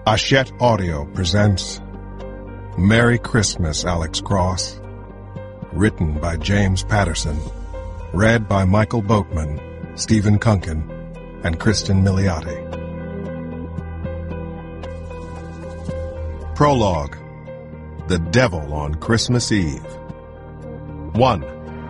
Hachette Audio presents Merry Christmas, Alex Cross. Written by James Patterson. Read by Michael Boatman, Stephen Kunkin, and Kristen Milioti. Prologue. The Devil on Christmas Eve. 1.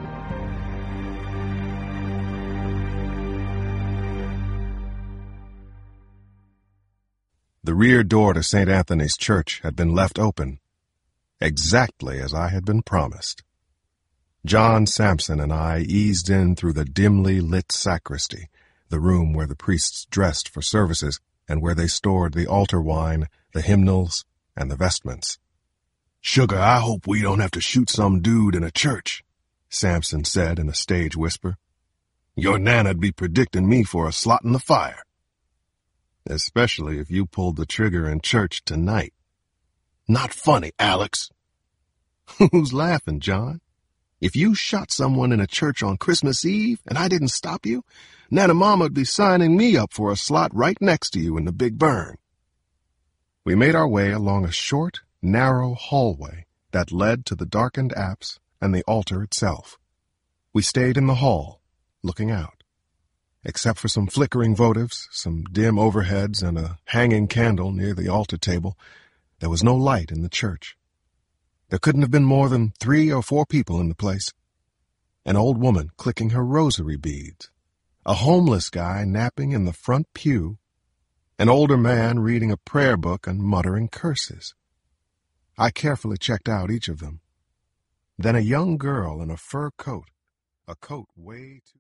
The rear door to St. Anthony's Church had been left open, exactly as I had been promised. John Sampson and I eased in through the dimly lit sacristy, the room where the priests dressed for services and where they stored the altar wine, the hymnals, and the vestments. "Sugar, I hope we don't have to shoot some dude in a church," Sampson said in a stage whisper. "Your Nana'd be predicting me for a slot in the fire. Especially if you pulled the trigger in church tonight." "Not funny, Alex." "Who's laughing, John? If you shot someone in a church on Christmas Eve and I didn't stop you, Nana Mama'd be signing me up for a slot right next to you in the Big Burn." We made our way along a short, narrow hallway that led to the darkened apse and the altar itself. We stayed in the hall, looking out. Except for some flickering votives, some dim overheads, and a hanging candle near the altar table, there was no light in the church. There couldn't have been more than 3 or 4 people in the place. An old woman clicking her rosary beads, a homeless guy napping in the front pew, an older man reading a prayer book and muttering curses. I carefully checked out each of them. Then a young girl in a fur coat, a coat way too...